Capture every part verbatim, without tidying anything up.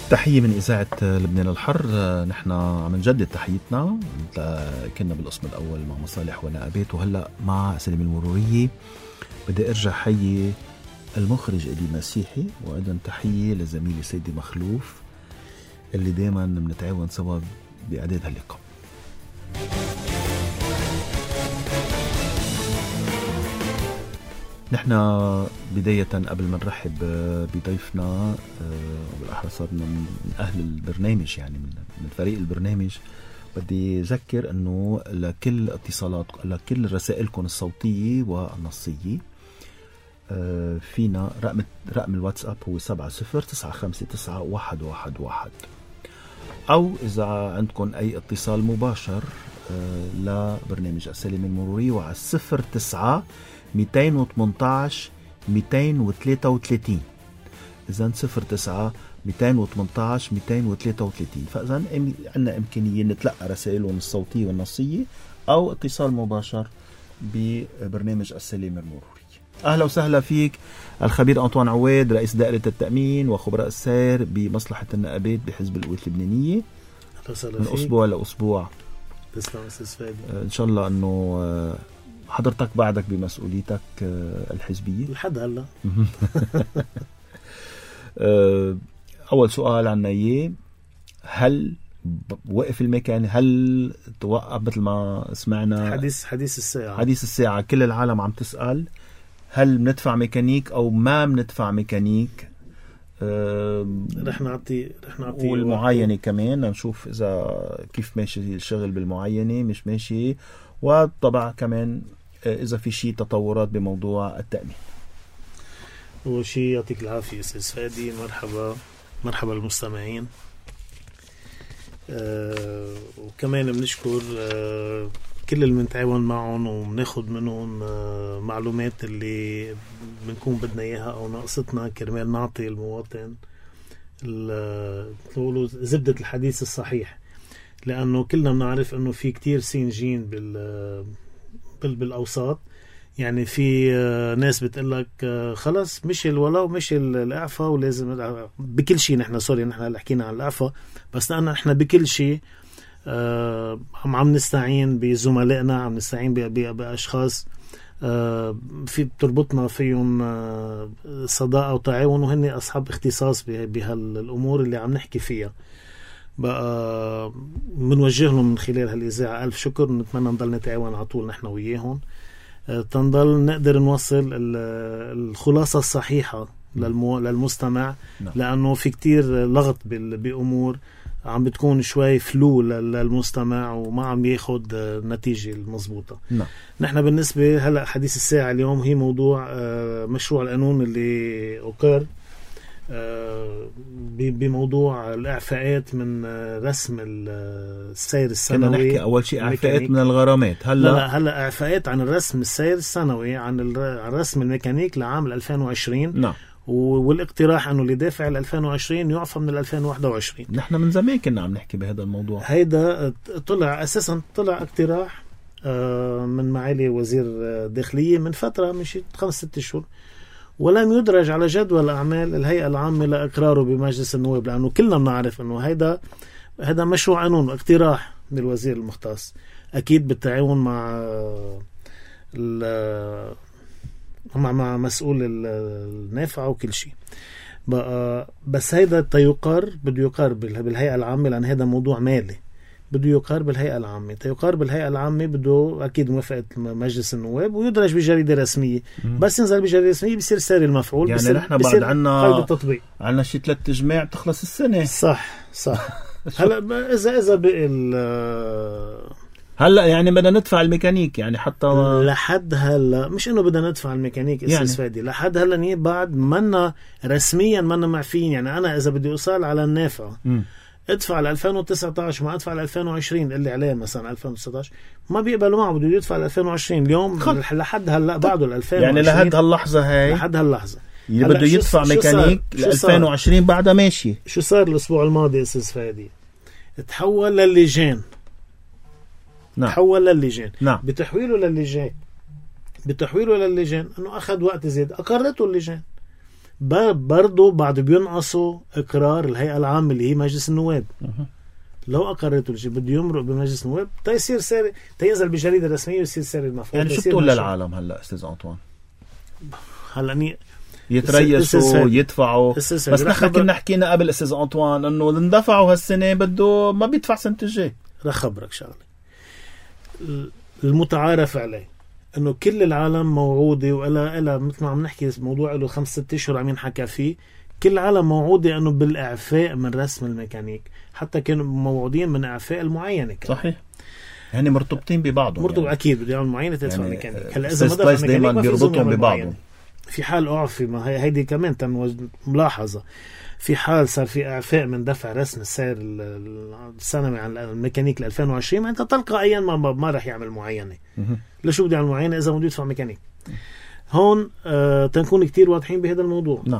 تحية من إذاعة لبنان الحر. نحن عم نجدد تحيتنا، كنا بالقسم الأول مع مصالح ونقابات وهلأ مع سليم المرورية. بدي أرجع حيي المخرج إلي مسيحي، وأيضا تحية لزميلي سيدي مخلوف اللي دايما بنتعاون سوا بإعداد هاللقاء. نحن بداية قبل ما نرحب بضيفنا وبالأحرى صار من أهل البرنامج، يعني من فريق البرنامج، بدي أذكر أنه لكل اتصالات لكل رسائلكم الصوتية والنصية فينا رقم رقم الواتساب هو سبعة صفر تسعة خمسة تسعة واحد واحد واحد، أو إذا عندكم أي اتصال مباشر لبرنامج السليم المروري وعلى صفر تسعة مئتين وثمانية عشر مئتين وثلاثة وثلاثين. إذن صفر تسعة مئتين وثمانية عشر مئتين وثلاثة وثلاثين. فإذن عندنا إمكانية نتلقى رسائلهم الصوتية والنصية أو اتصال مباشر ببرنامج السليم المروري. أهلا وسهلا فيك الخبير أنطوان عواد، رئيس دائرة التأمين وخبراء السير بمصلحة النقابات بحزب القوات اللبنانية. من أسبوع لأسبوع. تسلم أستاذ فادي. إن شاء الله أنه حضرتك بعدك بمسؤوليتك الحزبية لحد هلا. أول سؤال عنا إياه، هل وقف المكان؟ هل توقف مثل ما سمعنا حديث حديث الساعة حديث الساعة كل العالم عم تسأل هل بندفع ميكانيك أو ما بندفع ميكانيك؟ رح نعطي رح نعطي والمعاينة كمان نشوف إذا كيف ماشي الشغل بالمعاينة مش ماشي، وطبعا كمان إذا في شيء تطورات بموضوع التأمين. أول شيء يعطيك العافية أستاذ فادي، مرحبا مرحبا المستمعين. أه وكمان بنشكر أه كل اللي بنتعاون معهم وبناخد منهم أه معلومات اللي بنكون بدنا إياها أو ناقصتنا كرمال نعطي المواطن زبدة الحديث الصحيح، لأنه كلنا بنعرف أنه في كتير سينجين بال بالأوساط. يعني في ناس بتقلك خلص مشي الولا ومشي الإعفاء ولازم بكل شيء. نحن سوري نحن اللي حكينا عن الإعفاء، بس لأن نحن بكل شيء عم عم نستعين بزملائنا، عم نستعين بأشخاص في بتربطنا فيهم صداقة وتعاون، وهن أصحاب اختصاص بهالأمور اللي عم نحكي فيها. بقى منوجه لهم من خلال هالإذاعة ألف شكر، نتمنى نضل نتعاون على طول نحن وياهم تنضل نقدر نوصل الخلاصة الصحيحة للمستمع، لأنه في كتير لغط بأمور عم بتكون شوي فلو للمستمع وما عم ياخد النتيجة المضبوطة. نحن بالنسبة هلأ حديث الساعة اليوم هي موضوع مشروع القانون اللي أقر بموضوع الإعفاءات من رسم السير السنوي. كنا نحكي أول شيء إعفاءات من الغرامات. هلا لا هلا إعفاءات عن الرسم السير السنوي عن الرسم الميكانيك لعام ألفين وعشرين. نعم. والاقتراح أنه اللي دافع ألفين وعشرين يعفى من ألفين وواحد وعشرين. نحن من زمان كنا عم نحكي بهذا الموضوع. هيدا طلع أساسا طلع اقتراح من معالي وزير الداخلية من فترة مشي خمس ست شهور، ولم يدرج على جدول أعمال الهيئة العامة لإقراره بمجلس النواب، لأنه كلنا بنعرف أنه هيدا هذا مشروع قانون اقتراح من الوزير المختص، أكيد بالتعاون مع مع مع مسؤول النافعة وكل شيء. بقى بس هيدا تيقر بده يقر بالهيئة العامة، لأن هذا موضوع مالي بده يقار بالهيئة العامة. تيقار بالهيئة العامة بده أكيد موافقة مجلس النواب ويدرج بجريدة رسمية. م- بس ينزل بجريدة رسمية بيصير ساري المفعول. يعني نحن بعد عنا عنا شي ثلاث تجميع تخلص السنة. صح صح. هلا إذا إذا بقى هلا يعني بدنا ندفع الميكانيك يعني حتى لحد هلا مش إنه بدنا ندفع الميكانيك أستاذ يعني. فادي لحد هلا نيه بعد منا رسميا منا معفين. يعني أنا إذا بدي أوصل على النافع م. ادفع ل ألفين وتسعة عشر ما ادفع ل ألفين وعشرين اللي عليه مثلا ألفين وتسعة عشر ما بيقبلوا معه، بده يدفع ل ألفين وعشرين اليوم خل. لحد هلا بعده ل ألفين وعشرين يعني لحد هاللحظه هاي لحد هاللحظه اللي بده يدفع ميكانيك ل ألفين وعشرين بعدها ماشي. شو صار الاسبوع الماضي استاذ فادي؟ تحول للجان. نعم. تحول للجان. نعم. بتحويله للجان بتحويله للجان انه اخذ وقت زيادة، اقرته اللجان برضو بعد بينقصوا إقرار الهيئة العامة اللي هي مجلس النواب. لو أقررتوا الشيء بده يمرق بمجلس النواب تيصير ساري تينزل بجريدة رسمية ويصير ساري المفروض. يعني شو بتقول للعالم هلا أستاذ أنطوان؟ هلا ني يتريسوا يدفعوا، بس نحن كنا حكينا قبل أستاذ أنطوان إنه اندفعوا هالسنة بده ما بيدفع سنة الجاي. رح خبرك شغلة المتعارف عليه إنه كل العالم موعودة وإلا إلا مثل ما عم نحكي موضوع له خمس ست أشهر عم ينحكى فيه، كل العالم موعودة إنه بالإعفاء من رسم الميكانيك، حتى كانوا موعودين من إعفاء المعينة كمان. صحيح، يعني مرتبطين ببعضهم. مرتبط يعني. أكيد بده يعمل معينة تدفع يعني ميكانيك. هلا إذا ما دفع ميكانيك ما بيربطهم ببعضهم. في حال أعفي، ما هي هيدي كمان تم ملاحظة، في حال صار في إعفاء من دفع رسم السعر السنوي عن الميكانيك ل ألفين وعشرين، ما أنت تلقائيا ما ما راح يعمل معينة. ليش بده يعمل معينة إذا بده يدفع ميكانيك؟ هون آه تنكون كتير واضحين بهذا الموضوع. نعم.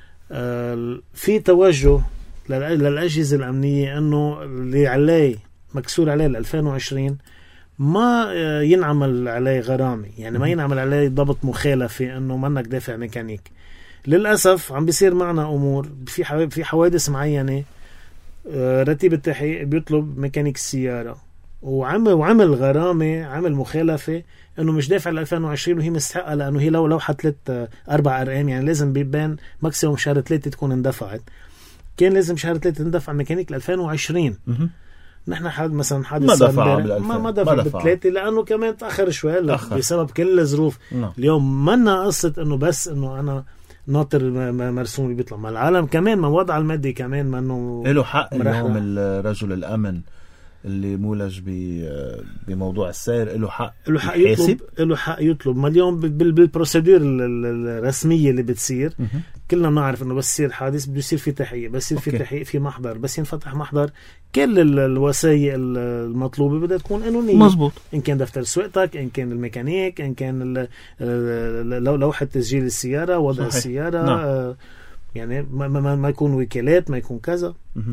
آه في توجه للأجهزة الأمنية إنه اللي عليه مكسور عليه ل ألفين وعشرين ما ينعمل عليه غرامة، يعني ما ينعمل عليه ضبط مخالفة إنه منك دافع ميكانيك. للأسف عم بيصير معنا أمور في في حوادث معينة، رتيب التحقيق بيطلب ميكانيك السيارة وعمل وعمل غرامة، عمل مخالفة إنه مش دافع ل ألفين وعشرين وهي مستحقة، لأنه هي لو لو حتلت أربع أرقام يعني لازم بيبان ماكسيموم شهر ثلاثة تكون اندفعت. كان لازم شهر ثلاثة تندفع ميكانيك ل ألفين وعشرين. نحن حد مثلا حادث ما دفع ما ما دفع بالثلاثة لأنه كمان تأخر شوي بسبب كل الظروف. نعم. اليوم منا قصة إنه بس إنه أنا ناطر مرسوم اللي بيطلع، ما العالم كمان ما وضع المادي كمان ما إنه له حق. اليوم الرجل الأمن اللي مولج بموضوع السير له حق له حق يطلب له حق يطلب ما اليوم بالبروسيدور الرسمية اللي بتصير. كلنا بنعرف انه بس يصير حادث بده يصير في تحقيق، بس يصير في تحقيق في محضر، بس ينفتح محضر كل الوسائل المطلوبة بدها تكون قانونية. مزبوط. ان كان دفتر سواقتك، ان كان الميكانيك، ان كان لوحة تسجيل السيارة، وضع صحيح. السيارة. نعم. يعني ما, ما, ما يكون وكالات، ما يكون كذا.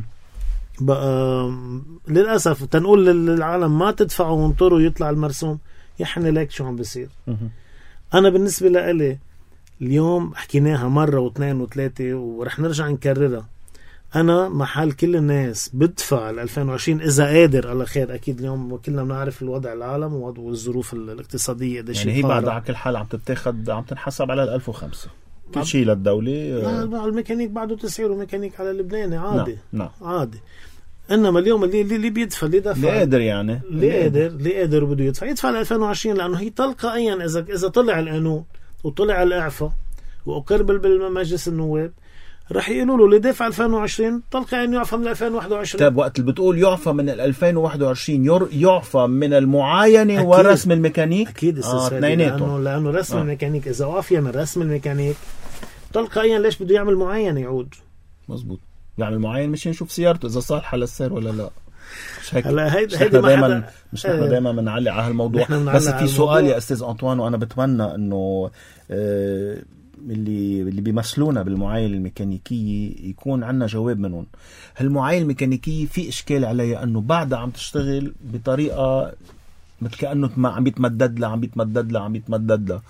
بقى للأسف تنقول للعالم ما تدفعوا وانطروا يطلع المرسوم. يحن لك شو عم بيصير. أنا بالنسبة لإلي اليوم حكيناها مرة واثنين وثلاثة ورح نرجع نكررها. أنا محل كل الناس بدفع ل ألفين وعشرين إذا قادر الله خير. أكيد اليوم كلنا بنعرف الوضع العالم والظروف الاقتصادية ده شيء. يعني هي بعد على كل حال عم تتاخد عم تنحسب على الألف وخمسة كل شيء للدولة. لا الميكانيك بعده تسعيره ميكانيك على اللبناني عادي. نعم. عادي. إنما اليوم اللي اللي بيدفع اللي دفع اللي قادر يعني اللي قادر اللي قادر بده يدفع يدفع ل ألفين وعشرين، لأنه هي تلقائيا إذا إذا طلع القانون وطلع الإعفاء وأقر بالمجلس النواب رح يقولوا له اللي دافع ألفين وعشرين تلقائيا يعفى من ألفين وواحد وعشرين. طيب وقت اللي بتقول يعفى من ألفين وواحد وعشرين يعفى من المعاينة أكيد. ورسم الميكانيك أكيد آه لأنه لأنه رسم آه. الميكانيك إذا عافية من رسم الميكانيك تلقائيا ليش بده يعمل معاينة يعود. مزبوط. يعني المعين مش نشوف سيارته إذا صالحة للسير ولا لا. مش هيك. هلا هيدا هيدا دائما مش نحن دائما بنعلق على هالموضوع. بس في سؤال يا أستاذ أنطوان، وأنا بتمنى إنه آه اللي اللي بيمثلونا بالمعاينة الميكانيكية يكون عنا جواب منهم. هالمعاينة الميكانيكية في إشكال عليها إنه بعدها عم تشتغل بطريقة مثل كأنه عم بيتمدد لها عم بيتمدد لها عم بيتمدد لها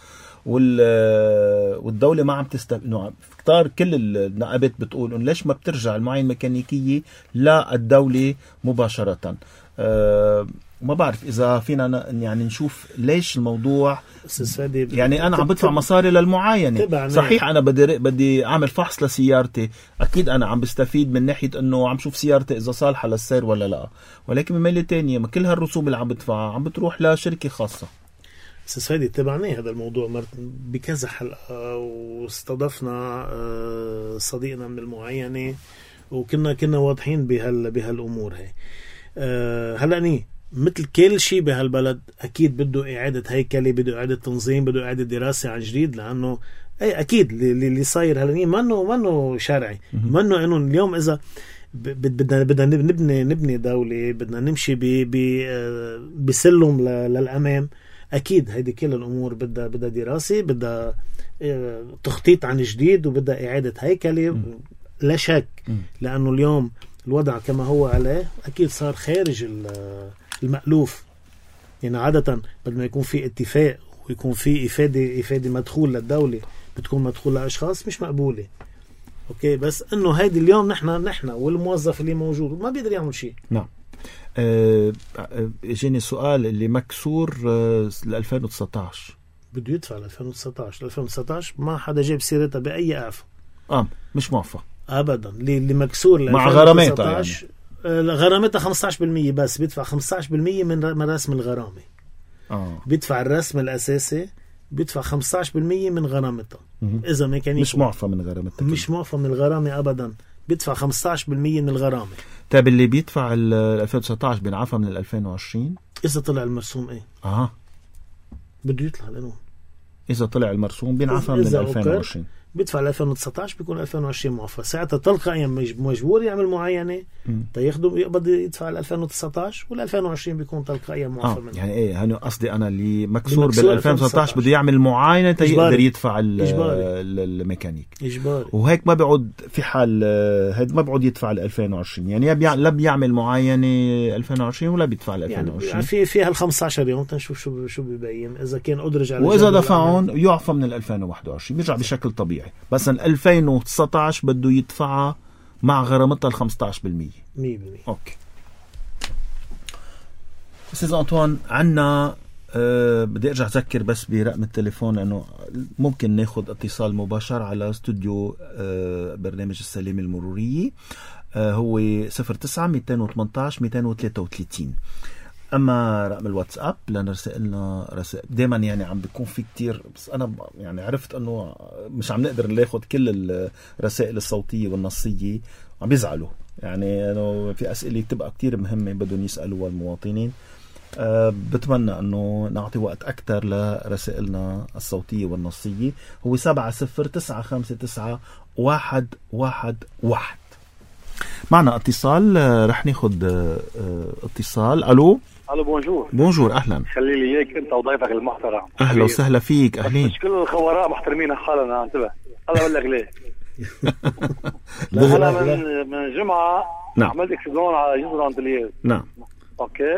والدولة ما عم تستف إنه كتار كل النقابات بتقول إنه ليش ما بترجع المعاينة الميكانيكية للدولة مباشرة. أه ما بعرف إذا فينا يعني نشوف ليش الموضوع يعني أنا عم بدفع مصاري للمعاينة صحيح. أنا بدي بدي أعمل فحص لسيارتي، أكيد أنا عم بستفيد من ناحية إنه عم شوف سيارتي إذا صالحة للسير ولا لا، ولكن بميلة تانية ما كل هالرسوم اللي عم بدفعها عم بتروح لشركة خاصة. أستاذ فادي تبعناه هذا الموضوع بكذا حلقة واستضفنا صديقنا من المعاينة وكنا كنا واضحين بهال بهالأمور هاي. هلأ ني مثل كل شيء بهالبلد أكيد بده إعادة هيكلة، بده إعادة تنظيم، بده إعادة دراسة عن جديد، لأنه أي أكيد اللي اللي صاير هلأ منه منه شرعي، منه إنه اليوم إذا بدنا بدنا نبني نبني دولة، بدنا نمشي ب بسلم للأمام. أكيد هيدي كل الأمور بدها بدها دراسة، بدها تخطيط عن جديد، وبدها إعادة هيكلة لا شك. لأنه اليوم الوضع كما هو عليه أكيد صار خارج المألوف. يعني عادة بدنا يكون في اتفاق ويكون في إفادة إفادة مدخول للدولة بتكون مدخول لأشخاص مش مقبولة. أوكي بس إنه هيدي اليوم نحن نحن والموظف اللي موجود ما بيقدر يعمل شيء. نعم. اجاني سؤال اللي مكسور ل ألفين وتسعطعش بده يدفع ل ألفين وتسعطعش ل ألفين وتسعطعش ما حدا جاب سيرتها بأي إعفاء. اه مش موفق ابدا. اللي اللي مكسور ل مع غرامتها يعني. غرامتها خمسة عشر بالمية بس بيدفع خمسة عشر بالمية من من رسم الغرامه. اه بيدفع الرسم الاساسي بيدفع خمسة عشر بالمية من غرامتها. اذا ميكانيكي مش معفى من غرامتها مش معفى من الغرامه ابدا بيدفع خمسة عشر بالمية من الغرامه. طيب اللي بيدفع ال ألفين وتسعطعش بينعفى من ال ألفين وعشرين اذا طلع المرسوم ايه اه بده يطلع لانه اذا طلع المرسوم بينعفى من ال ألفين وعشرين بيدفع ل ألفين وتسعطعش بيكون ألفين وعشرين معفى. ساعتها تلقائيا مجبور يعمل معاينه تياخده يقبض يدفع ل ألفين وتسعطعش وال ألفين وعشرين بيكون تلقائيا معفى آه. منه. يعني ايه هاني قصدي انا اللي مكسور بال ألفين وتسعطعش بده يعمل معاينه تيقدر يدفع الميكانيك اجباري. وهيك ما بيعود في حال هيك ما بيعود يدفع ل ألفين وعشرين يعني يبيع لا بيعمل معاينه ألفين وعشرين ولا بيدفع ل ألفين وعشرين يعني في فيها ال خمسة عشر يوم تنشوف شو شو بيبين اذا كان ادرج على واذا دفعون يعفى من ال ألفين وواحد وعشرين بيرجع بشكل طبيعي. بس ألفين وتسعطعش بده يدفعها مع غرامتها ال خمسة عشر بالمية مية بالمية. اوكي استاذ أنطوان عنا أه بدي ارجع اذكر بس برقم التليفون انه ممكن ناخذ اتصال مباشر على استوديو أه برنامج السلامة المرورية أه هو صفر تسعة مئتين وثمانية عشر مئتين وثلاثة وثلاثين. اما رقم الواتساب لنا رسائلنا رسائل دائما يعني عم بيكون في كتير بس انا يعني عرفت انه مش عم نقدر ناخذ كل الرسائل الصوتيه والنصيه عم بيزعلوا يعني انه في اسئله بتبقى كتير مهمه بدهم يسالوها المواطنين. أه بتمنى انه نعطي وقت اكثر لرسائلنا الصوتيه والنصيه. هو سبعة صفر تسعة خمسة تسعة واحد واحد واحد. معنا اتصال رح ناخد اتصال. الو الو بونجور. بونجور اهلا. خلي لي اياك انت وضيفك المحترم. اهلا وسهلا فيك. اهلين. مش كل الخبراء محترمين حالنا انتبه. الله اقول لك ليه. انا من من جمعه نعم. عملت اكسبلون على جزر انطلياس. نعم اوكي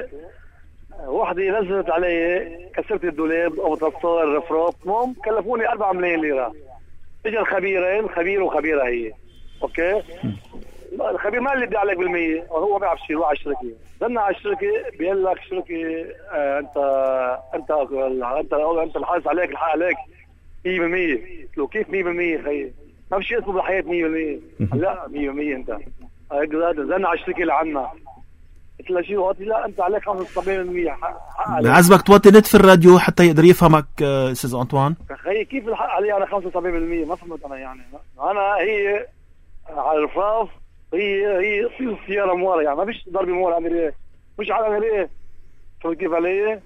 وحده نزلت علي كسرت الدولاب او تصور الرفراف المهم كلفوني أربعة ملايين ليره. اجى الخبيرين خبير وخبيره هي اوكي الخبير ما اللي بدي عليك بالمية وهو بيعرف شيء روح على الشركه. دلنا على الشركه بيقول لك الشركه آه انت انت انت انت الحارس عليك الحق عليك مية بالمية. لو كيف مية بالمية خيي ما في شيء اسمه بالحياه مية بالمية. لا مية بالمية انت هيك دلنا على الشركه اللي عنا قلت له شيء وقت لا انت عليك خمسة وسبعين بالمية عزبك توطي نت في الراديو حتى يقدر يفهمك استاذ أنطوان. خيي كيف الحق علي انا خمسة وسبعين بالمية ما فهمت انا يعني انا هي على الرفاف هي هي تصير سيارة مورا يعني ما فيش ضرب مورا عمليه مش على عمليه شو كيف علي.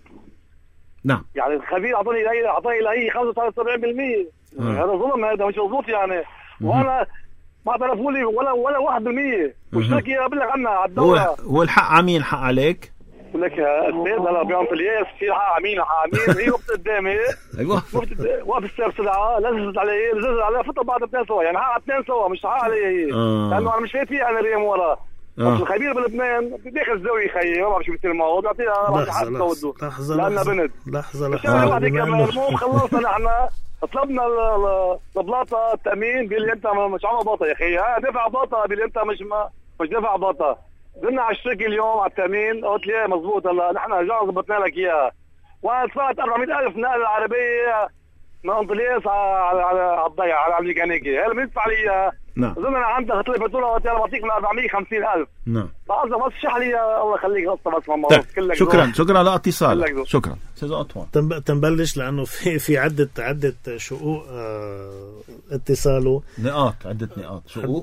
نعم يعني الخبير اعطاني لي اعطاني لي خمسة وسبعين بالمية هذا ظلم هذا مش مضبوط يعني. وانا ما اعترفوا لي ولا ولا واحد بالمية والشركه قبل لك عنها على الدوله. هو هو الحق عمين حق عليك بقول لك السيد هلا بينطلياس في حق عمين حق عمين هي وقت قدامي ايوه وقف السير سرعه لززت علي لززت علي فطر بعد اثنين سوا يعني حق اثنين سوا مش حق علي هي لانه انا مش شايف فيها انا ريم ورا. بس الخبير بلبنان بياخذ زاويه خيي ما بعرف شو بيصير معه بيعطيها حق توده لحظه لانها بنت لحظه لحظه لحظه المهم خلصنا نحن طلبنا البلاطه التامين بيقول لي انت مش عم باطه يا اخي ها دفع باطه بيقول لي انت مش ما مش دفع باطه. قلنا على الشركه اليوم على التامين قلت لي مزبوط هلا نحن رجعنا ضبطنا لك اياها وانا دفعت أربعمئة ألف نقل العربيه من انطلياس على على على الضيعه على الميكانيكي هل بندفع لي اياها. نعم اظن انا عندك قلت لي فاتوره قلت انا بعطيك من أربعمئة وخمسين ألف. نعم فقصدك بس شح لي الله يخليك قصه بس ما طيب. كلك شكرا دور. شكرا على اتصالك شكرا استاذ أنطوان. تنبلش لانه في في عده عده شقوق اه اتصاله نقاط عده نقاط شقوق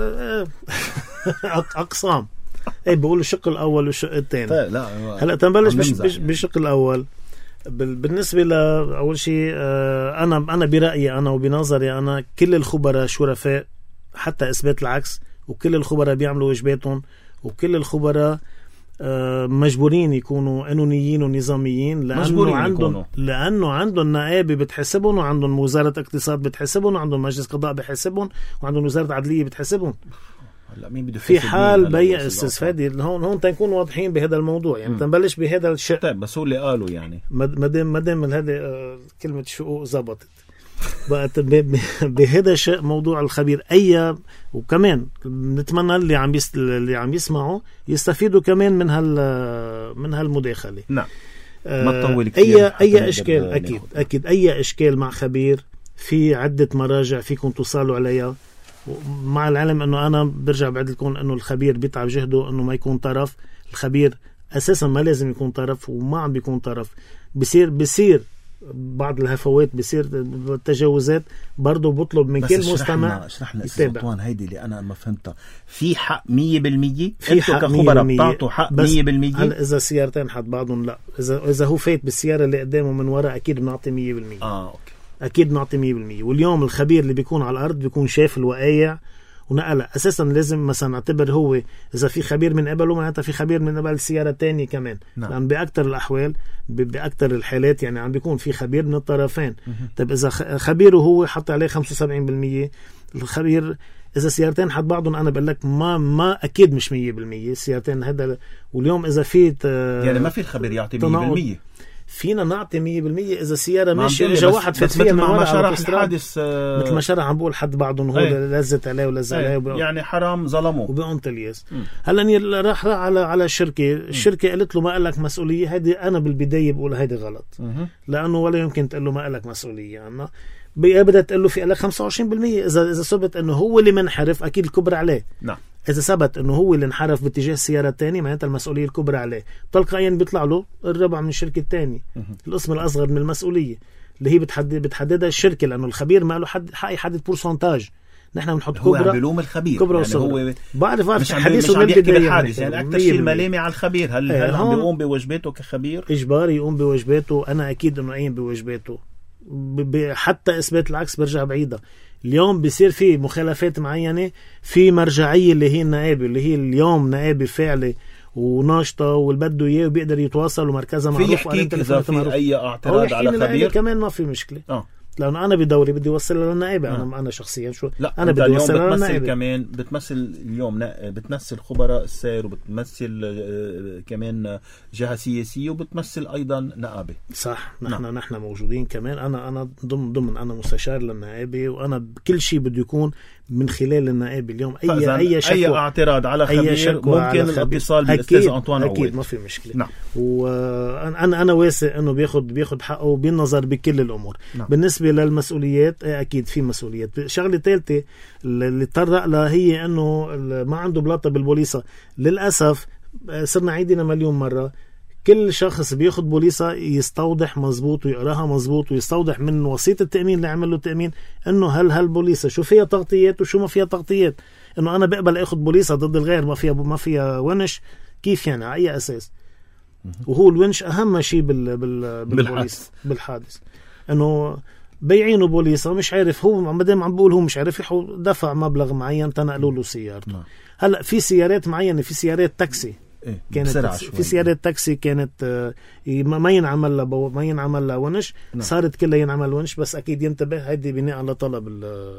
اقسام اي بقولوا الشق الاول والشق الثاني. طيب لا هلا تنبلش بش بش بالشق الاول. بالنسبه لاول شيء انا انا برايي انا وبنظري انا كل الخبراء شرفاء حتى اثبات العكس وكل الخبراء بيعملوا واجباتهم وكل الخبراء مجبورين يكونوا قانونيين ونظاميين لانه عندهم لانه عندهم نقابه بتحسبهم وعندهم وزاره اقتصاد بتحسبهم وعندهم مجلس قضاء بتحسبهم وعندهم وزاره عدليه بتحسبهم. هلا مين بده في حال بيع استاذ فادي هون هون تنكون واضحين بهذا الموضوع يعني تنبلش بهذا الشيء. طيب بس هو اللي قالوا يعني ما دام ما دام هذه كلمه شقوق زبطت بقت بهذا الشيء موضوع الخبير اي. وكمان نتمنى اللي عم يست... اللي عم يسمعوا يستفيدوا كمان من هال من هالمداخله. نعم ما تطول كثير. اي اي اشكال اكيد ناخد. اكيد اي اشكال مع خبير في عده مراجع فيكم توصلوا عليها، مع العلم انه انا برجع بعد لكم انه الخبير بيتعب جهده انه ما يكون طرف. الخبير اساسا ما لازم يكون طرف وما عم بيكون طرف. بصير بصير بعض الهفوات، بصير التجاوزات، برضو بطلب من كل مستمع اشرح لنا استاذ هيدي اللي انا ما فهمتها. في حق مية بالمية انتوا كخبراء بتعطوا حق مية بالمية. هلا اذا سيارتين حد بعضهم لا، اذا اذا هو فايت بالسياره اللي قدامه من وراء اكيد بنعطي مية بالمية. اه اوكي اكيد بنعطي مية بالمية. واليوم الخبير اللي بيكون على الارض بيكون شايف الوقايع ونقلها. اساسا لازم مثلا نعتبر هو اذا في خبير من قبله معناتها في خبير من قبل السياره الثانيه كمان. نعم. لان باكثر الاحوال باكثر الحالات يعني عم بيكون في خبير من الطرفين. طيب اذا خبيره هو حط عليه خمسة وسبعين بالمية، الخبير اذا سيارتين حد بعضهم انا بقول لك ما ما اكيد مش مية بالمية سيارتين هذا. واليوم اذا في يعني ما في الخبير يعطي مية بالمية. فينا نعطي مية بالمية إذا سيارة ماشية إجا واحد فات فيها من وراء الحادث مثل ما شرح عم بقول حد بعضهم هو لزت عليه ولز عليه يعني حرام ظلموه وبقون تلياس. هلا راح راح على على الشركة الشركة قالت له ما قالك مسؤولية. هيدي أنا بالبداية بقول هيدي غلط م. لأنه ولا يمكن تقول له ما قالك مسؤولية عنا. بدها تقول له في قالك خمسة وعشرين بالمية. إذا إذا ثبت إنه هو اللي منحرف أكيد الكبرى عليه. نعم. إذا ثبت إنه هو اللي انحرف باتجاه السيارة الثانية معناتها المسؤولية الكبرى عليه. تلقائيا بيطلع له الربع من الشركة الثانية، القسم الأصغر من المسؤولية اللي هي بتحدد بتحددها الشركة، لأنه الخبير ما له حد حق يحدد بورسنتاج. نحن بنحط هو كبرى. عم بلوم الخبير كبرى يعني هو بعرف مش حديثه من البداية يعني, يعني أكثر شيء الملامة على الخبير. هل هل عم بيقوم بواجباته كخبير؟ إجباري يقوم بواجباته. أنا أكيد إنه قايم بواجباته. حتى إثبات العكس برجع بعيدة. اليوم بيصير في مخالفات معينة في مرجعية اللي هي النائبة اللي هي اليوم نائبة فاعلة وناشطة والبدو إياه وبيقدر يتواصل ومركزها معروف. في يحكيك إذا في أي اعتراض على خبير كمان ما في مشكلة. آه. لأنه أنا بدوري بدي أوصلها للنائبة. آه. أنا أنا شخصيا شو لا أنا بدي أوصلها للنائبة. كمان بتمثل اليوم بتمثل خبراء السير وبتمثل كمان جهة سياسية وبتمثل أيضا نائبة. صح. نحن نعم. نحن موجودين كمان. أنا أنا ضمن ضمن أنا مستشار للنائبة وأنا بكل شيء بده يكون من خلال النائب. اليوم أي أي شكوى أي اعتراض على خبير ممكن الاتصال بالأستاذ أنطوان عويد. أكيد ما في مشكلة. نعم. وأنا أنا واثق إنه بياخد بياخد حقه بالنظر بكل الأمور. نعم. بالنسبة للمسؤوليات أكيد في مسؤوليات. شغلة ثالثة اللي تطرق لها هي إنه ما عنده بلاطة بالبوليصة. للأسف صرنا عيدنا مليون مرة كل شخص بياخد بوليصة يستوضح مزبوط ويقراها مزبوط ويستوضح من وسيط التأمين اللي عمل له التأمين إنه هل هالبوليصة شو فيها تغطيات وشو ما فيها تغطيات. إنه أنا بقبل أخذ بوليصة ضد الغير ما فيها ما فيها ونش كيف يعني على أي أساس؟ وهو الونش أهم شيء بال بال بالبوليصة بالحادث. إنه بيعينه بوليصة مش عارف هو مدام عم بقول هو مش عارف يحو دفع مبلغ معين تنقلوا له سيارته. نعم. هلا في سيارات معينة في سيارات تاكسي إيه؟ كانت في سيارات تاكسي كانت ما ينعمل لها ما ينعمل لها ونش. نعم. صارت كلها ينعمل ونش بس أكيد ينتبه هيدي بناء على طلب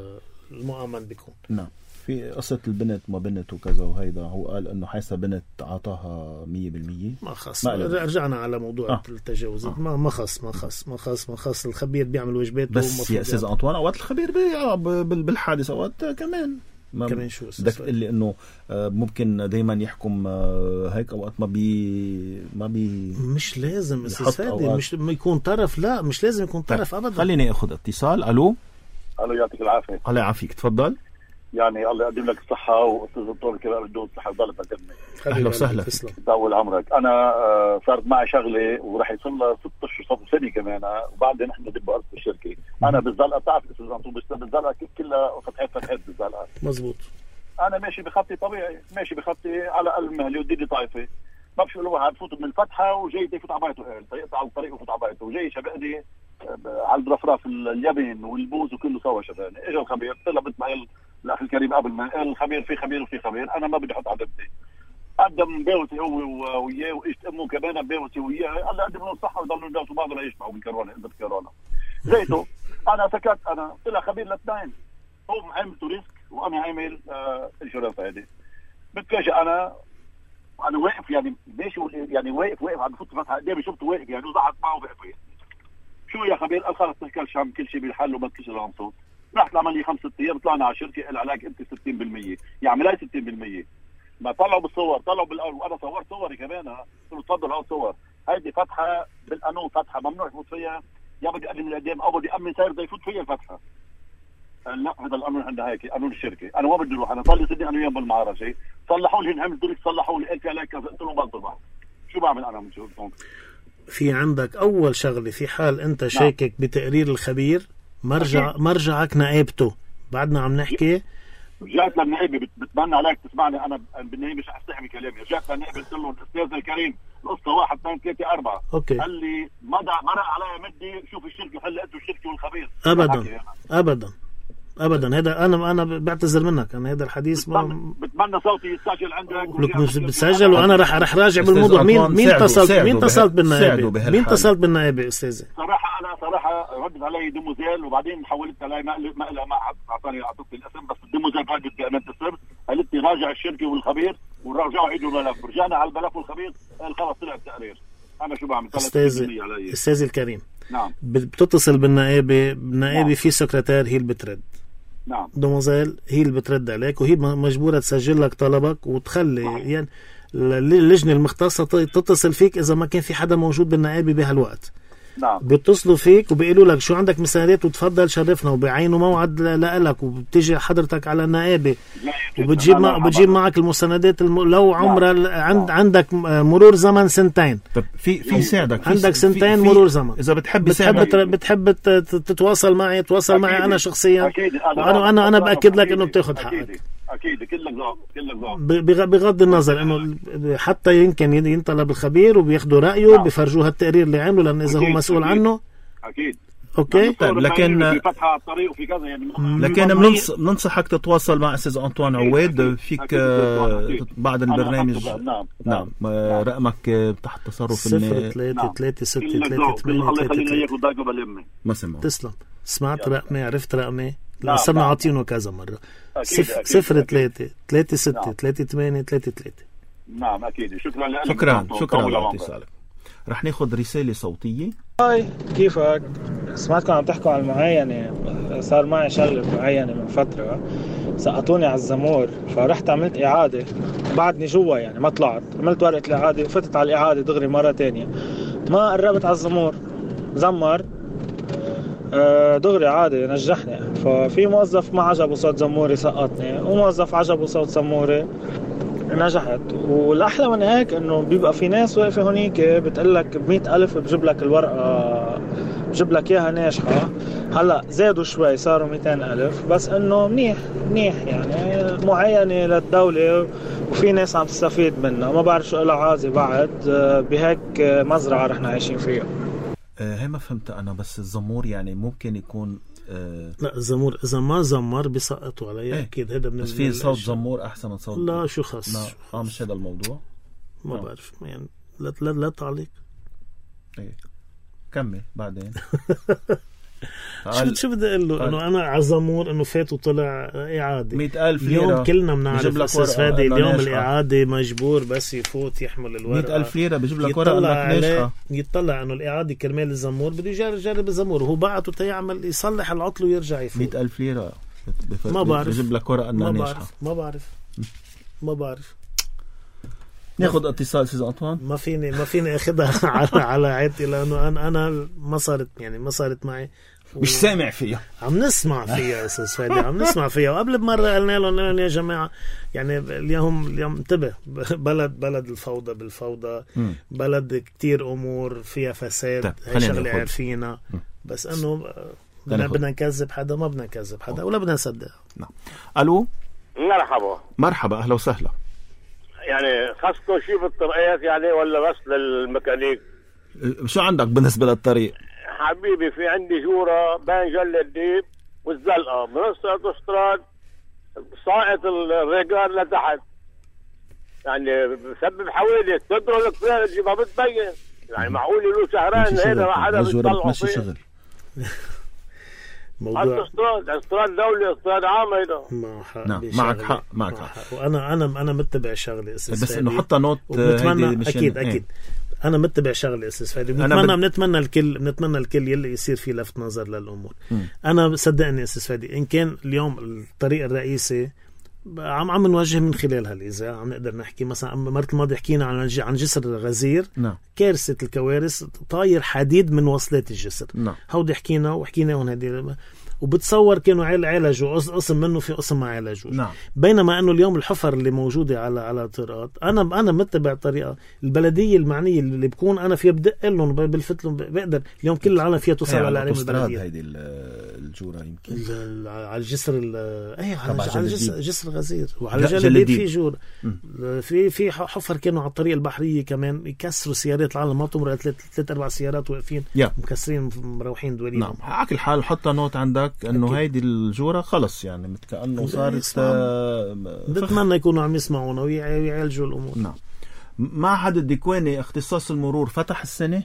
المؤمن بيكون. نعم. في قصة البنت ما بنت وكذا وهيدا هو قال إنه حيث بنت عطاها مية بالمية ما خص. رجعنا على موضوع آه. التجاوزات. آه. ما ما خص ما خص ما خص ما خص الخبير بيعمل واجباته. بس يا أستاذ أنطوان أوقات الخبير بالحادث أوقات كمان كمان شو بدك تقول لي انه ممكن دايما يحكم هيك اوقات ما بي ما بي مش لازم استفادي مش يكون طرف. لا مش لازم يكون طرف ابدا. خليني اخذ اتصال. الو الو يعطيك العافيه. الله يعافيك تفضل. يعني الله يقدم لك الصحه واستاذ الدكتور كمان بده الصحه وضل بقدمك. اهلا وسهلا فيك. طول عمرك. انا صارت معي شغله وراح يصير لها ست اشهر سنه كمان وبعدين احنا بدنا ارض الشركه. انا بالزلقه بتعرف استاذ انطوان بالزلقه كلها فتحات فتحات بالزلقه. مزبوط. انا ماشي بخطي طبيعي ماشي بخطي على قلب مهلي وديدي طايفه ما بشوف الواحد بفوت من الفتحه وجاي يفوت على بيته قال طريقته على الطريق وفوت على بيته وجاي شبقني على الرفراف اليابين والبوز وكله سوا شباني. اجى الخبير طلع بنت معي الاخ الكريم قبل ما قال الخبير في خبير وفي خبير. انا ما بدي احط عدبتي قدم بيوتي هو وياه واجت امه كمان بيوتي وياه قال لي قدم له الصحه وضلوا يدرسوا بعض لا يجمعوا بالكورونا بالكورونا زيته. انا سكت. انا طلع خبير لاثنين. هو عملته ريسك وانا عامل آه الشرف هذه. بتفاجئ انا انا واقف يعني ماشي يعني واقف واقف عم بفوت فتحه قدامي شفته واقف يعني وضعت معه بقفي. شو يا خبير؟ قال خلص تحكي شام كل شيء بالحل وما تكشف عن صوت. رحت العمليه خمس ست ايام طلعنا على الشركه العلاج انت ستين بالمية يعني لا ستين بالمية. ما طلعوا بالصور طلعوا بالاول وانا صورت صوري كمان. قلت له تفضل هاو صور. هيدي فتحه بالقانون فتحه ممنوع يفوت فيها يا بدي اقدم القدام او بدي امن سير بده يفوت فيها الفتحه. قال لا هذا القانون عندنا هيك قانون الشركه. انا ما بدي اروح انا صار لي سنه انا وياهم بالمعركه صلحوا لي عملت لك صلحوا لي قلت عليك كذا قلت لهم بطل. شو بعمل انا من شغلكم؟ في عندك اول شغله في حال انت شاكك بتقرير الخبير مرجع مرجعك نائبته. بعدنا عم نحكي رجعت للنائب بتمنى عليك تسمعني انا بالنهايه مش حستحمي كلامي. رجعت للنائب قلت له الاستاذ الكريم القصه واحد اثنين ثلاثه اربعه. أوكي. قال لي مضى مرق علي مدي شوف الشركه هلا انتوا الشركه والخبير. ابدا ابدا ابدا هذا انا انا بعتذر منك. انا هذا الحديث ما بتمنى صوتي يسجل عندك لك بتسجل وانا راح راح راجع بالموضوع. مين مين اتصلت مين اتصلت بالنائب مين اتصلت بالنائب استاذي؟ صراحه انا صراحه ردت علي ديموزيل وبعدين حولت علي ما ما لها ما اعطاني اعطتني الاسم بس ديموزيل قالت بامانه السر قالت لي راجع الشركه والخبير ورجعوا عيدوا الملف. رجعنا على الملف والخبير قال خلص طلع التقرير. انا شو بعمل؟ استاذي استاذي الكريم نعم بتتصل بالنائبه النائبه نعم. في سكرتير هي اللي بترد. نعم دوموزيل هي اللي بترد عليك وهي مجبورة تسجل لك طلبك وتخلي نعم. يعني اللجنة المختصة تتصل فيك إذا ما كان في حدا موجود بالنائبة بهالوقت. نعم بيتصلوا فيك وبيقولوا لك شو عندك مساندات وتفضل شرفنا وبيعينوا موعد لك وبتيجي حضرتك على النائبة وبتجيب مع بتجيب معك المساندات الم... لو عمرها نعم. عند عندك مرور زمن سنتين. طب في في ساعدك عندك سنتين في مرور زمن. إذا بتحب بتحب بتحب تتواصل معي تواصل أكيد. معي أنا شخصيا أكيد. أنا أنا أنا بأكد لك إنه بتاخذ حقك. أكيد كلك ضابط كلك ضابط. بغض النظر إنه حتى يمكن ينطلب الخبير وبياخدوا رأيه نعم. بيفرجوه التقرير اللي عمله لأن إذا هو مسؤول أكيد. عنه أكيد. اوكي طيب لكن في فتحه على الطريق وفي كذا يعني لكن بننصحك تتواصل مع استاذ انطوان عواد فيك بعد البرنامج. نعم نعم رقمك تحت تصرف صفر ثلاثة ثلاثة ستة ثلاثة ثمانية ثلاثة. ما سمعت تسلم سمعت رقمي عرفت رقمي لا صرنا عاطينه كذا مره. صفر ثلاثة ثلاثة ستة ثلاثة ثمانية ثلاثة ثلاثة. نعم اكيد. شكرا لك. شكرا شكرا على اتصالك. رح ناخذ رسالة صوتية. هاي كيفك؟ سمعتكم عم تحكوا عن المعاينة. صار معي شغلة معينة من فترة سقطوني على الزمور فرحت عملت إعادة بعدني جوا يعني ما طلعت عملت ورقة الإعادة وفتت على الإعادة دغري مرة تانية ما قربت على الزمور زمر دغري عادي نجحني. ففي موظف ما عجبه صوت زموري سقطني وموظف عجبه صوت زموري نجحت. والأحلى من هيك إنه بيبقى في ناس واقفة هونيك بتقلك بمئة ألف بجيب لك الورقة بجيب لك إياها ناجحة. هلأ زادوا شوي صاروا مئتين ألف بس إنه منيح منيح يعني معينة للدولة وفي ناس عم تستفيد منها. ما بعرف شو إلها عازة بعد بهيك مزرعة رحنا عايشين فيها. هي ما فهمت أنا بس الزمور يعني ممكن يكون أه لا الزمور إذا ما زمر بيسقطوا علي ايه. أكيد هذا من بس في صوت زمور أحسن من صوت لا شو خاص لا آه مش هذا الموضوع ما آه. بعرف يعني لا لا لا تعليق ايه كمل بعدين. شو شو بدي اقول له انه انا على زمور انه فات وطلع اعاده مئة ألف ليرة. اليوم كلنا بنعرف استاذ فادي اليوم الاعاده مجبور بس يفوت يحمل الورقه مئة ألف ليرة بجيب لك ورقه ناجحه. يطلع انه الاعاده كرمال الزمور بده يجرب يجرب الزمور وهو بعته تيعمل يصلح العطل ويرجع يفوت. مئة ألف ليرة ما بعرف بجيب لك ورقه ما ناجحه. بعرف ما بعرف ما بعرف ناخذ اتصال استاذ انطوان. ما فيني ما فيني اخذها على على عيتي لانه انا انا ما صارت يعني ما صارت معي و... مش سامع فيها. عم نسمع فيها استاذ فادي عم نسمع فيها وقبل بمره قلنا لهم يا جماعه يعني اليوم اليوم انتبه بلد بلد الفوضى بالفوضى م. بلد كتير امور فيها فساد. هي شغله عارفينها بس انه بدنا بدنا نكذب حدا ما بدنا نكذب حدا ولا بدنا نصدق. نعم. الو مرحبا. مرحبا اهلا وسهلا. يعني خاصكم شيء في الطرقات يعني ولا بس للميكانيك؟ شو عندك بالنسبه للطريق؟ حبيبي في عندي جوره بين جل الديب والزلقه بنص الاوتوستراد ساقط الريجار لتحت يعني بسبب حوادث تضرب الكراسي ما بتبين يعني معقول له شهرين هذا ما حدا بيطلع فيه شغل. موضوع استطراد استطراد دولي استطراد عام هيدا. ما حق نعم معك حق معك حق. حق. وانا انا انا متبع شغله بس انه حتى نوت بتمنى اكيد اكيد ايه. انا متبع شغله اساس فادي بنتمنى بد... بنتمنى الكل بنتمنى الكل يلي يصير في لفت نظر للامور. م. انا صدقني اساس فادي ان كان اليوم الطريق الرئيسي عم عم نوجه من خلال هالإذاعة عم نقدر نحكي مثلا مرة الماضي حكينا عن عن جسر غزير. نعم. كارثة الكوارث طاير حديد من وصلات الجسر. نعم. هودي حكينا وحكينا هون هدي وبتصور كانوا عالجوا قسم منه في قسم ما عالجوش. نعم. بينما انه اليوم الحفر اللي موجوده على على الطرقات انا انا متبع طريقه البلديه المعنيه اللي بكون انا فيها بدق لهم بلفتلهم بقدر اليوم كل العالم فيها توصل على علم البلديه. هيدي الجوره يمكن على الجسر اي على جسر جسر غزير وعلى جلديد في جور في في حفر كانوا على الطريق البحريه كمان يكسروا سيارات العالم ما بتمر ثلاث اربع سيارات واقفين مكسرين مروحين دوليين. نعم على كل حال حتى نوت عندك انه هيدي الجوره خلص يعني كأنه صارت بتمنى يكونوا عم يسمعونا ويعالجوا الامور. نعم. معهد الدكواني اختصاص المرور فتح السنه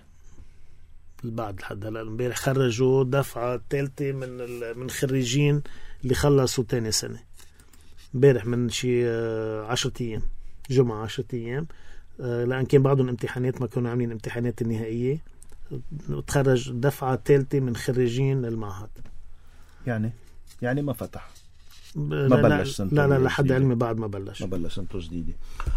بعد لحد هلا امبارح خرجوا دفعه ثالثه من من خريجين اللي خلصوا ثاني سنه امبارح من شي عشرة ايام جمعه عشرة ايام لان كان بعضهم امتحانات ما كانوا عاملين امتحانات النهائيه تخرج دفعه ثالثه من خريجين المعهد. يعني يعني ما فتح ما بلش سنته لا لا لحد علمي بعد ما بلش ما بلش سنته جديده.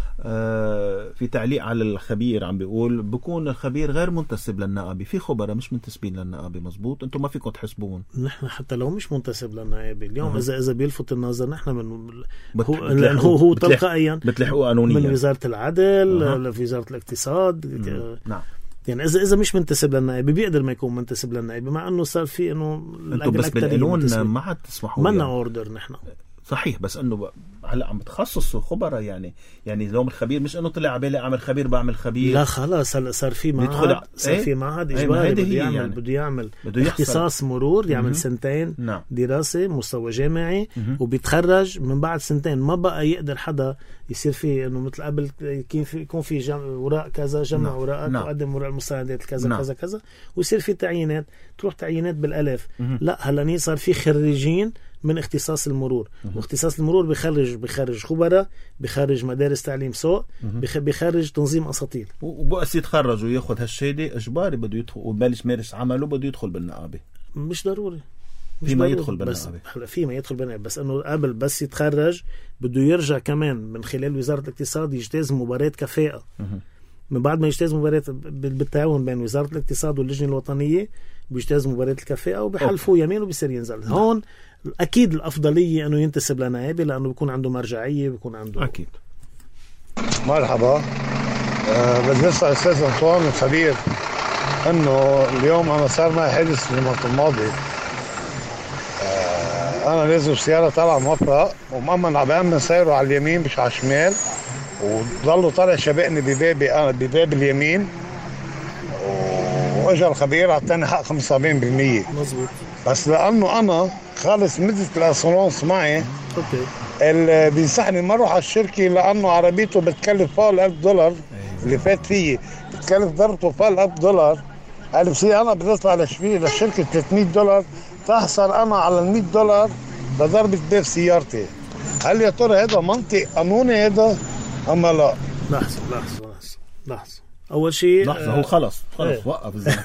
آه في تعليق على الخبير عم بيقول بكون الخبير غير منتسب للنقابه. في خبراء مش منتسبين للنقابه مزبوط انتم ما فيكم تحسبون. نحن حتى لو مش منتسب للنقابه اليوم أه. اذا اذا بيلفت النظر نحن من بت... هو لانه هو, هو تلقائيا بتلحقوا قانونيا من وزاره العدل أه. لوزاره الاقتصاد. م. نعم يعني اذا اذا مش منتسب للنائب بيقدر ما يكون منتسب للنائب مع انه صار في انه انتم بس بالقانون ما حد تسمحوا منا يعني. اوردر نحن صحيح بس انه هلا عم بتخصصوا خبراء يعني يعني اليوم الخبير مش انه طلع بالي اعمل خبير بعمل خبير لا خلاص هلا صار في معهد صار ايه؟ في معهد اجباري بده يعمل يعني. بده يعمل بده اختصاص مرور يعمل م-م. سنتين نعم. دراسه مستوى جامعي م-م. وبيتخرج من بعد سنتين ما بقى يقدر حدا يصير في انه مثل قبل كيف يكون في جمع وراء كذا جمع نعم. وراء نعم. وقدم وراء المساعدات كذا نعم. كذا كذا ويصير في تعيينات تروح تعيينات بالالاف. م-م. لا هلا صار في خريجين من اختصاص المرور م-م. واختصاص المرور بخرج بخرج خبراء بخرج مدارس تعليم سوق بخ... بخرج تنظيم اساطيل وبقى يتخرج وياخذ هالشهاده اجباري بده يدخل وبلش مارس عمله بده يدخل بالنقابه. مش ضروري في ما يدخل بالنقابه هلا في ما يدخل بالنقابه بس انه قبل بس يتخرج بده يرجع كمان من خلال وزاره الاقتصاد يجتاز مباراه كفاءه. م-م. من بعد ما يجتاز مباراه بالتعاون بين وزاره الاقتصاد واللجنه الوطنيه بيجتاز مباراه الكفاءه وبحلفوا يمين وبيصير ينزل. م-م. هون اكيد الافضليه انه ينتسب لنائب لانه بيكون عنده مرجعيه بيكون عنده اكيد. مرحبا أه بدي اسال استاذ انطوان الخبير انه اليوم انا صار معي حادث الجمعه الماضي. أه انا نازل بسياره طالعه موطأ ومأمن عبان من سيره على اليمين مش على الشمال وضلوا طالع شبقني ببابي انا بباب اليمين واجا الخبير اعطاني حق خمسة وسبعين بالمية مظبوط بس لانه انا خالص مدة الاسورانس معي اوكي اللي بينصحني ما اروح على الشركه لانه عربيته بتكلف فوق ال ألف دولار اللي فات فيه بتكلف ضربته فوق ال ألف دولار. قال بصير انا بدي اطلع لشفيه للشركه ثلاثمية دولار تحصل انا على ال مية دولار لضربة باب سيارتي. هل يا ترى هذا منطق قانوني هذا اما لا؟ لحظه لحظه لحظه لحظه اول شيء لحظه هو خلص خلص ايه. وقف الزمن.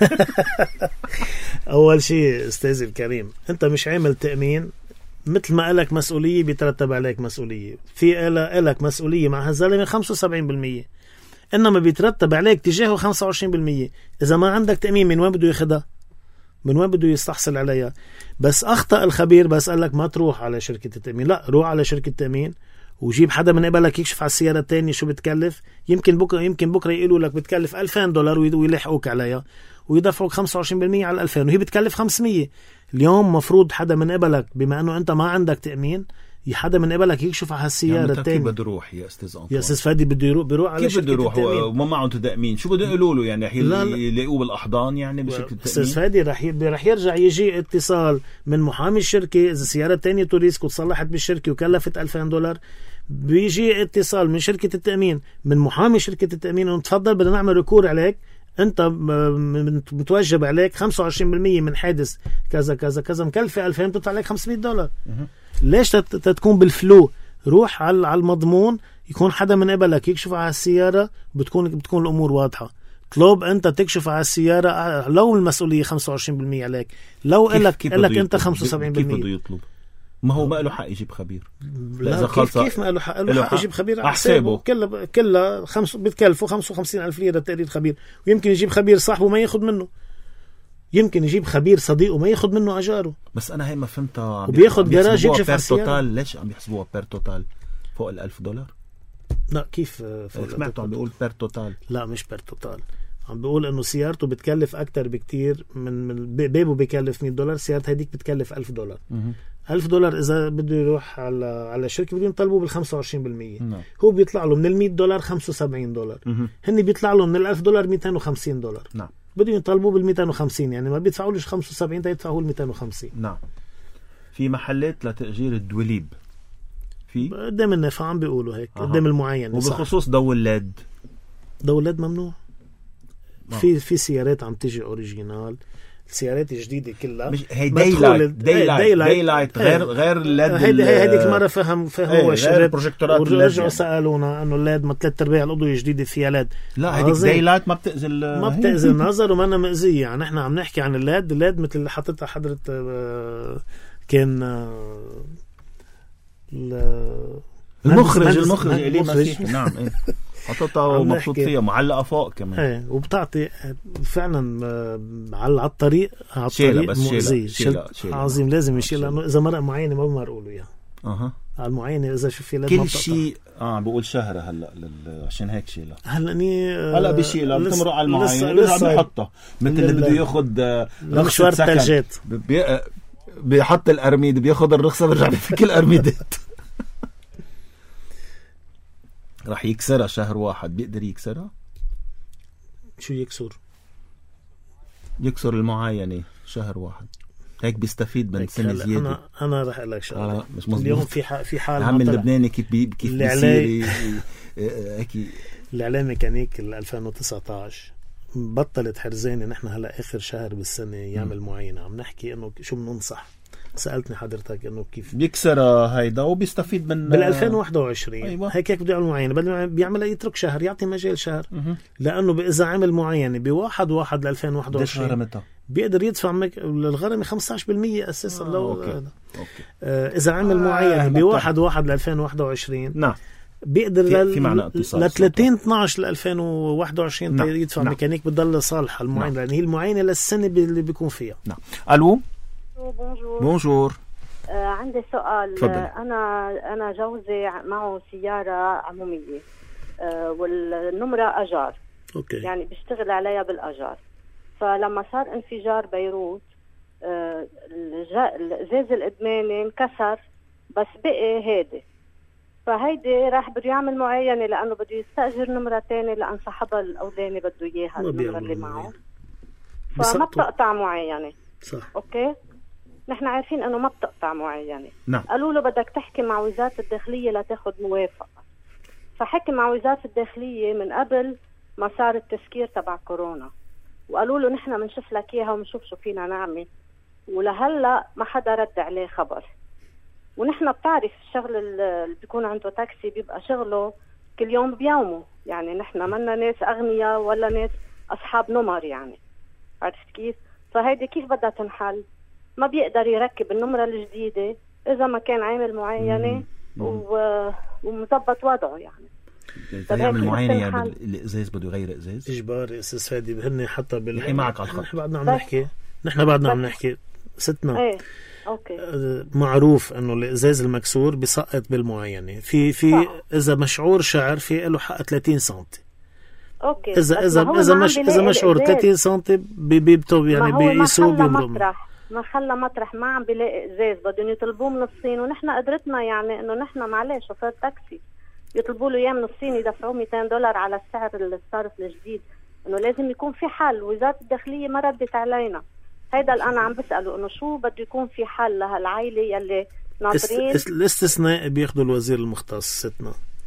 اول شيء استاذي الكريم انت مش عامل تامين مثل ما لك مسؤوليه بيترتب عليك مسؤوليه. في لك مسؤوليه مع هالزلمه خمسة وسبعين بالمية انما بيترتب عليك تجاهه خمسة وعشرين بالمية. اذا ما عندك تامين من وين بده ياخذها؟ من وين بده يستحصل عليها؟ بس اخطا الخبير بس قال لك ما تروح على شركه التامين. لا روح على شركه التامين وجيب حدا من قبلك يكشف على السيارة الثانية شو بتكلف. يمكن بكرة يمكن بكرة يقولوا لك بتكلف ألفين دولار ويلحقوك عليها ويدفعوك خمسة وعشرين بالمية على الألفين وهي بتكلف خمسمية. اليوم مفروض حدا من قبلك بما أنه أنت ما عندك تأمين حدا من قبلك يكشف على هالسيارة الثانية. يعني كيف بده يروح يا أستاذ أنطوان؟ يا أستاذ فادي بده يروح بيروح على كيف بده يروح وما معه تأمين؟ شو بده يقولوا له يعني يلاقوه بالأحضان يعني بشكل تأمين؟ أستاذ فادي رح رح يرجع يجي اتصال من محامي الشركة إذا السيارة الثانية توريسك وتصلحت بالشركة وكلفت ألفين دولار بيجي اتصال من شركة التأمين من محامي شركة التأمين انه تفضل بدنا نعمل ركور عليك انت متوجب عليك خمسة وعشرين بالمية من حادث كذا كذا كذا مكلفة ألفين، بتطلع عليك خمسمية دولار. ليش تتكون بالفلو؟ روح على على المضمون، يكون حدا من قبلك يكشف على السيارة، بتكون بتكون الأمور واضحة. طلب أنت تكشف على السيارة، لو المسؤولية خمسة وعشرين بالمية عليك، لو إلك إلك أنت خمسة وسبعين بالمية. كيف بده يطلب؟ ما هو ما له حق يجيب خبير. لا كيف, كيف ما له حق؟ له حق يجيب خبير على حسابه. كلها كلها خمس بتكلفه خمسة وخمسين ألف ليرة تقرير خبير، ويمكن يجيب خبير صاحبه ما ياخد منه، يمكن يجيب خبير صديقه ما ياخد منه أجاره. بس أنا هاي ما فهمتها. وبياخد جراج يكشف على السيارة. ليش عم يحسبوها بير توتال فوق الألف دولار؟ لا كيف سمعته عم بيقول بير توتال. لا مش بير توتال، عم بيقول انه سيارته بتكلف اكتر بكتير من من بيبه بيكلف مية دولار، سيارته هديك بتكلف ألف دولار. ألف دولار اذا بده يروح على على شركه بدهم يطلبوا بال خمسة وعشرين بالمية. نعم. هو بيطلع له من ال مية دولار خمسة وسبعين دولار. هن بيطلع له من ال ألف دولار مئتين وخمسين دولار. نعم. بدهم يطلبوا بال مئتين وخمسين، يعني ما بيدفعولوش خمسة وسبعين، تيدفعوا ال مئتين وخمسين. نعم. في محلات لتأجير الدوليب في قدام النافع عم بيقولوا هيك قدام المعين. وبخصوص ضوء الليد، ضوء الليد ممنوع. آه. في في سيارات عم تيجي اوريجينال، السيارات الجديده كلها مش هي داي لايت داي لايت داي لايت غير غير الليد. هيدي هيديك المره فهم فهموا الشباب ورجعوا سالونا انه الليد ما ثلاث ارباع الاضويه الجديده فيها ليد. لا هيديك داي لايت ما بتاذي ما بتاذي النظر وما أنا مأذيه. يعني احنا عم نحكي عن الليد، الليد مثل اللي حطيتها حضره كان المخرج المخرج اللي مسيحي. نعم ايه حطتها ومبسوط فيها، معلقه فوق كمان. ايه وبتعطي فعلا على الطريق على الطريق مؤذي. عظيم لازم يشيل، لانه اذا مرق معينه ما بمرقوا له اياها. اها على المعينه اذا شوف في كل شيء. اه بقول شهره هلا لل... عشان هيك شيلها هلا اني هلا بشيلها بتمرق على المعينه بيرجع بيحطها مثل اللي بده ياخذ رخصه ثلجات، بي... بيحط الارميد، بياخذ الرخصه بيرجع بفك الارميدات. راح يكسرها شهر واحد، بيقدر يكسرها. شو يكسر؟ يكسر المعاينة شهر واحد، هيك بيستفيد من سنة زيادة. أنا أنا راح أقول لك شغلة. آه مش مزبوط. اليوم في ح... في حال عم اللبناني كيف بي... كيف بيصير هيك. الإعلام ميكانيك ألفين وتسعة عشر بطلت حرزانة. نحن هلا آخر شهر بالسنة يعمل م. معاينة، عم نحكي إنه شو بننصح. سألتني حضرتك إنه كيف بيكسر هيدا وبيستفيد من بال ألفين وواحد وعشرين. أيوة. هيك هيك بده يعمل معينة، بدل بيعمل يترك شهر، يعطي مجال شهر. م- لأنه إذا عمل معينة بواحد واحد لألفين وواحد وعشرين بيقدر يدفع مك... الغرامة خمسة عشر بالمية أساسا. آه، لو أوكي. أوكي. آه إذا عمل آه معينة بواحد واحد لألفين وواحد وعشرين نعم بيقدر في, في معنى ل ثلاثين اثناشر ل ألفين وواحد وعشرين نعم. يدفع نعم. ميكانيك بتضل صالحة المعينة. نعم. لأن هي المعينة للسنة اللي بيكون فيها. نعم. ألو بونجور. بونجور. آه عندي سؤال. تفضل. أنا أنا جوزي معه سيارة عمومية آه والنمرة أجار. أوكي. يعني بيشتغل عليها بالأجار. فلما صار انفجار بيروت آه الإزاز الإدماني انكسر بس بقي هادي. فهيدي راح بده يعمل معينة لأنه بده يستأجر نمرة تانية لأن صاحبها الأولاني بده إياها النمرة اللي معه. فما بتقطع معينة. صح. أوكي. نحن عارفين أنه ما بتقطع معينة. نعم. قالوا له بدك تحكي مع وزارة الداخلية لتاخد موافقة. فحكي مع وزارة الداخلية من قبل ما صار التسكير تبع كورونا، وقالوا له نحن منشوف لك إياها ومنشوف شو فينا نعمل، ولهلا ما حدا رد عليه خبر. ونحن بتعرف الشغل اللي بيكون عنده تاكسي بيبقى شغله كل يوم بيومه. يعني نحن منا ناس أغنياء ولا ناس أصحاب نمر، يعني عرفت كيف؟ فهيدي كيف بدها تنحل؟ ما بيقدر يركب النمرة الجديدة إذا ما كان عامل معينة و... ومضبط وضعه. يعني يعمل معينة يعني الإزاز بده يغير إزاز إجباري. أساس فادي بهن حتى بال نحكي معك على الخط. نحن بعدنا عم نحكي نحن بعدنا عم نحكي ستنا. ايه اوكي. معروف انه الازاز المكسور بيسقط بالمعينه. في في صح. اذا مشعور شعر في له حق ثلاثين سنتي. اوكي. اذا اذا اذا مش اذا مشعور ثلاثين سنتي بيبتو يعني بيسوق بيمرق. ما خلى مطرح ما عم بيلاقي ازاز بدهم يطلبوه من الصين. ونحن قدرتنا يعني انه نحن معلش شوفير تاكسي يطلبوا له اياه من الصين يدفعوه مئتين دولار على السعر الصارف الجديد. انه لازم يكون في حل. وزارة الداخلية ما ردت علينا. هيدا اللي انا عم بساله انه شو بده يكون في حل لهالعائله يلي ناطرين. الاستثناء بياخذوا الوزير المختص ستنا.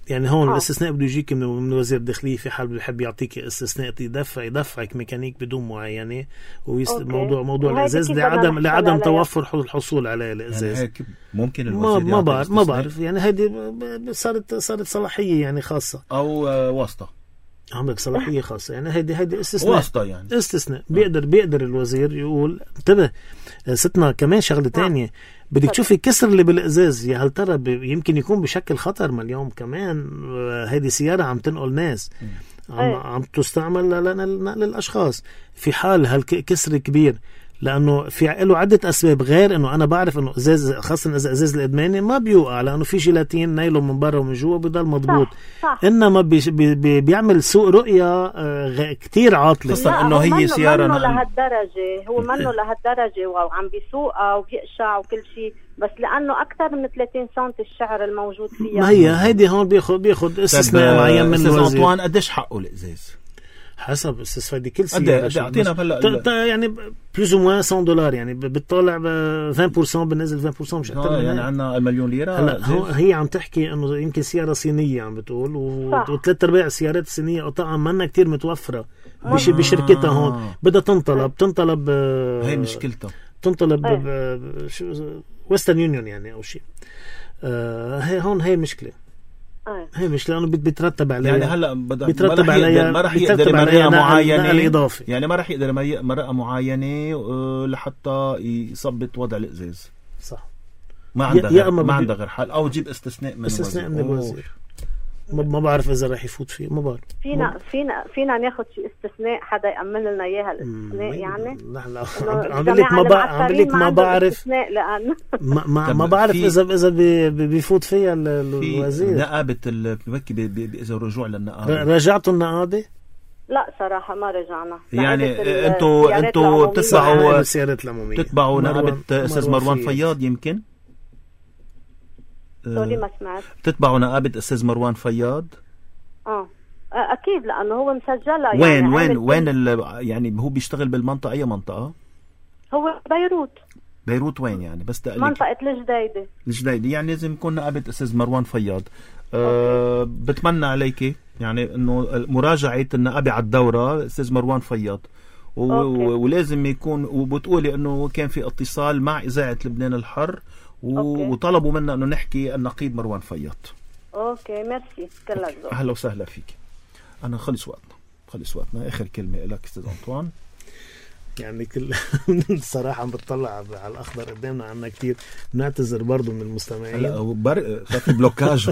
يعني هون آه. الاستثناء بده يجيك من من وزير الداخلية في حال بيحب يعطيك استثناء يدفع يدفعك ميكانيك بدون معينة. وموضوع موضوع الإزاز لعدم لعدم توفر الحصول عليه الإزاز. يعني هيك ممكن ما ما بعرف ما بعرف يعني هذه صارت صارت صلاحية يعني خاصة أو واسطة. عندك صلاحية خاصة يعني هيدي هيدي استثناء واسطة يعني استثناء بيقدر بيقدر الوزير يقول انتبه ستنا كمان شغلة تانية بدك تشوفي كسر اللي بالإزاز يا هل ترى يمكن يكون بشكل خطر. ما اليوم كمان هيدي سيارة عم تنقل ناس عم, عم تستعمل لنقل الأشخاص في حال هالكسر كبير لأنه في له عدة أسباب غير إنه أنا بعرف إنه إزاز خاصة إذا إزاز الإدماني ما بيوقع لأنه في جيلاتين نايله من برا ومن جوا بيضل مضبوط. إنما بي بي بيعمل سوء رؤية كتير عاطلة خاصة إنه هي سيارة منه لهالدرجة هو منه لهالدرجة وعم بيسوقها وبيقشع وكل شيء بس لأنه أكثر من ثلاثين سنتي الشعر الموجود فيها. ما هي هيدي هون بياخد بياخد استثناء معين من الوزير. أنطوان قديش حقه الإزاز؟ حسب استفادي كل سيارة اعطينا هلا يعني بلوز او موان مية دولار يعني بتطلع ب عشرة بالمية بنزل عشرة بالمية مش اكثر. يعني عندنا المليون ليره. هلا هي عم تحكي انه يمكن سياره صينيه عم بتقول وثلاث ارباع السيارات الصينيه قطعا منا كتير متوفره بش بشركتها هون بدها تنطلب تنطلب هي مشكلتها تنطلب ويسترن يونيون يعني او شيء. هي هون هي مشكله هي مش لانه بيترتب عليها يعني هلا بيترتب عليها ما راح يقدر مرقه معينه الاضافي يعني ما راح يقدر مرقه معينه لحتى يثبت وضع الازاز صح. ما عنده غير ما عنده غير حل او جيب استثناء من استثناء من الوزير. ما بعرف اذا راح يفوت فيه ما بعرف. فينا فينا فينا ناخذ شيء استثناء حدا يامن لنا اياها الاستثناء يعني نحن عم بقول لك ما بعرف عم بقول لك ما بعرف ما ما بعرف اذا اذا بيفوت فيها الوزير. نقابه البكي باذا رجوع للنقابه راجعتوا النقابه؟ لا صراحه ما رجعنا يعني انتوا انتوا بتتبعوا بتتبعوا نقابه استاذ مروان فياض يمكن سوري ما سمعت. بتتبعوا نقابة أستاذ مروان فياض؟ اه أكيد لأنه هو مسجلة. وين يعني وين وين يعني هو بيشتغل بالمنطقة أي منطقة؟ هو بيروت. بيروت وين يعني بس تقليك منطقة الجديدة. الجديدة يعني لازم يكون نقابة أستاذ مروان فياض. أه بتمنى عليك يعني إنه مراجعة النقابة على الدورة أستاذ مروان فياض و... ولازم يكون وبتقولي إنه كان في اتصال مع إذاعة لبنان الحر و... وطلبوا منا انه نحكي النقيب مروان فياض. اوكي ميرسي كلك ذوق. اهلا وسهلا فيك. انا خلص وقتنا خلص وقتنا اخر كلمه لك استاذ انطوان. يعني كل الصراحه عم بتطلع على الاخضر قدامنا عنا كتير بنعتذر برضو من المستمعين. لا بر... في بلوكاج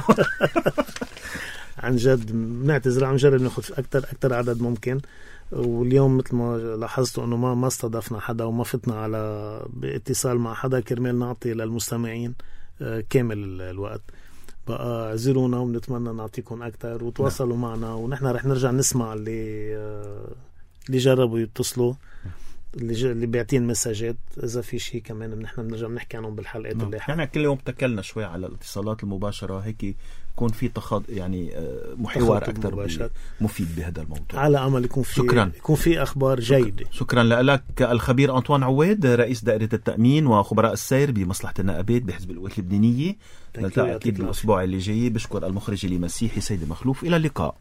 عن جد بنعتذر عن جد ناخذ اكثر اكثر عدد ممكن. واليوم مثل ما لاحظتوا انه ما ما استضفنا حدا وما فتنا على باتصال مع حدا كرمال نعطي للمستمعين كامل الوقت. بقى اعذرونا ونتمنى نعطيكم اكثر وتواصلوا معنا ونحن رح نرجع نسمع اللي اللي جربوا يتصلوا اللي اللي بيعطين مساجات اذا في شيء كمان نحن بنرجع بنحكي عنهم بالحلقات اللي نحن كل يوم تكلنا شوي على الاتصالات المباشره هيك يكون في تخاض يعني محور اكثر مفيد بهذا الموضوع. على امل يكون في شكرا. يكون في اخبار جيده. شكرا لك الخبير أنطوان عواد رئيس دائره التامين وخبراء السير بمصلحه النقابات بحزب القوات اللبنانيه. نلتقي اكيد الاسبوع اللي جاي. بشكر المخرج اللي مسيحي سيد مخلوف. الى اللقاء.